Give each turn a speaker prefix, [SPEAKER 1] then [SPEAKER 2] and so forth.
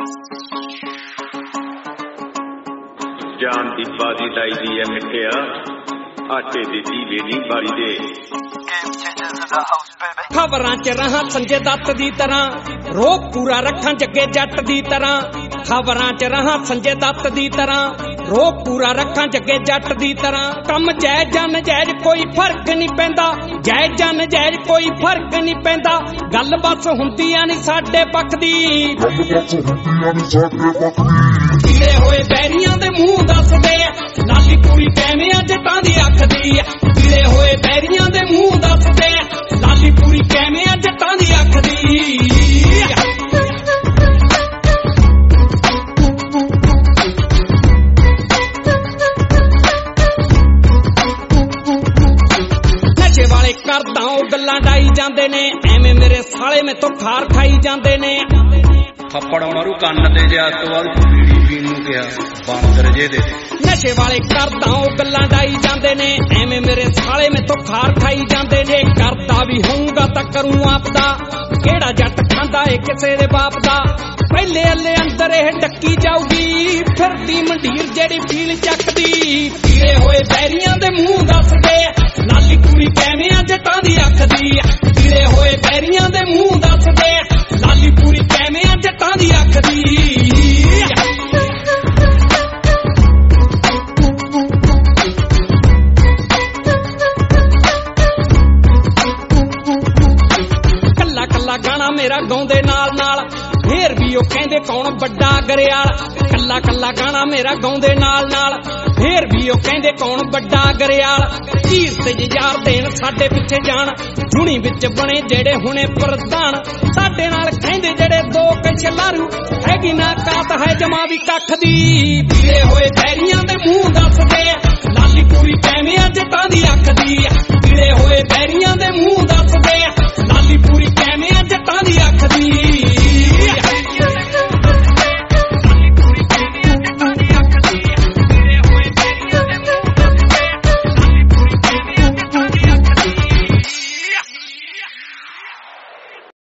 [SPEAKER 1] जान दी बाजी लाई दी है मिठिया आटे दी दीवे नी बारी दे
[SPEAKER 2] खबरां च रहां संजय दत्त दी तरह रोब पूरा रखां जग्गे जट दी तरह खबरां च रहां संजय दत्त दी तरह रोब पूरा रखां जग्गे जट दी तरह कम जायज जन जायज कोई फर्क नहीं पैंदा जायज जन जायज कोई फर्क नहीं पैंदा गल बस हुंदियां नहीं साडे पक्ष दी गिले होए बैरियां दे मूंह दसदे लाली पूरी कैवें जटां दी अख दी गिले होए बैरियां दे मूंह दसदे लाली पूरी कैवें जटां दी अख दी नशे वाले करदा ओ गल्लां डाई जांदे ने एवें मेरे साले में तो खार खाई जांदे ने
[SPEAKER 3] थप्पड़ मारू ਕੰਨ ਤੇ ਜਾ ਤੋਂ ਬਾਅਦ ਬੀੜੀ ਪੀਣ ਨੂੰ ਕਿਹਾ ਬਾਂਦਰ ਜੇ ਦੇ
[SPEAKER 2] नशे वाले करदा ओ गल्लां डाई जांदे ने एवें मेरे साले में तो खार खाई जांदे ने करदा भी होऊंगा तां करूं आपदा केड़ा जट खांदा ए किसे दे बाप दा पहले अल्ले अंदर ए डक्की जाऊगी फिरदी मंडीर जेड़ी फील चकदी पीड़े होए बैरियां दे मूंह दसदे लाली पूरी कैवें जटां दी अख दी पीड़े होए बैरियां दे मूंह दसदे लाली पूरी कैवें जटां दी अख दी गाना मेरा गाउंदे नाल नाल फेर भी ओ कहंदे कौन बड़ा गरेयाल कल्ला कल्ला गाना मेरा गाउंदे नाल नाल फेर भी ओ कहंदे कौन बड़ा गरेयाल तीर ते यार देन साडे पिछे जान जुनी विच बने जेड़े हुणे प्रधान साडे नाल कहंदे जेड़े दो कछ लारू हैगी ना कात है जमा भी कख दी पीड़े होए बैरियां दे मूंह दसदे लाली पूरी